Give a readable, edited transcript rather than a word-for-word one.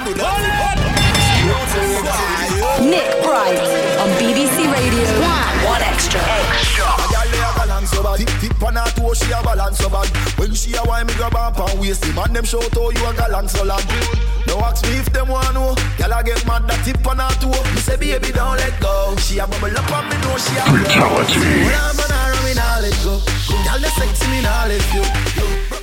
Nick Bright on BBC Radio 1 Extra. Tip on her toe, she a balance so bad. When she a wine, me grab up and waist him. And them shout how you a galang so lad. Now ask me if them want know. Y'all a get mad that tip on her toe. Me say baby don't let go. She a bubble up and me know she a brutality. When I'm on her, me nah let go. Y'all the sexy me nah let you.